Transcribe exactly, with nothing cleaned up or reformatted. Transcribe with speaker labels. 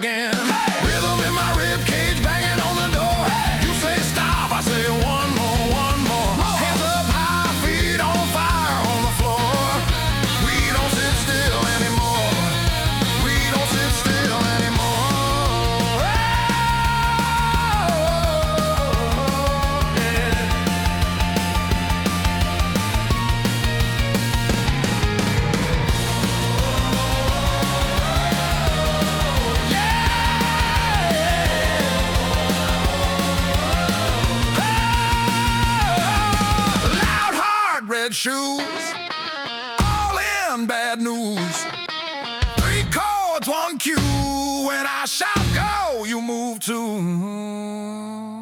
Speaker 1: again. Rhythm in my rib cage, banging on the door. You say stop, I say one more, one more. Hands up high, feet on fire on the floor. We don't sit still anymore. We don't sit still anymore. Oh, yeah. Loud, hard, red shoes, all in bad news. Three chords, one cue. When I shout go, you move too.